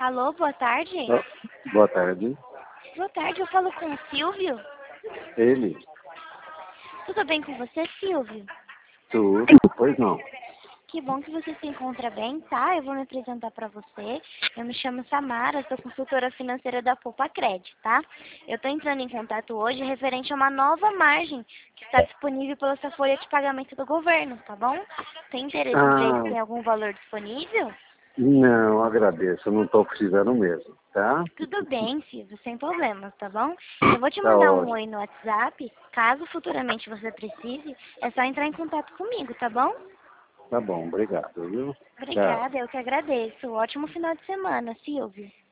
Alô, boa tarde. Boa tarde. Boa tarde, eu falo com o Silvio. Ele? Tudo bem com você, Silvio? Tudo? Pois não. Que bom que você se encontra bem, tá? Eu vou me apresentar para você. Eu me chamo Samara, sou consultora financeira da Poupa Cred, tá? Eu tô entrando em contato hoje referente a uma nova margem que está disponível pela sua folha de pagamento do governo, tá bom? Tem interesse em ver se tem algum valor disponível? Não, agradeço. Eu não estou precisando mesmo, tá? Tudo bem, Silvio, sem problemas, tá bom? Eu vou te Tá mandar um ótimo. oi no WhatsApp. Caso futuramente você precise, é só entrar em contato comigo, tá bom? Tá bom, obrigado, viu? Tchau. Obrigada, eu que agradeço. Ótimo final de semana, Silvio.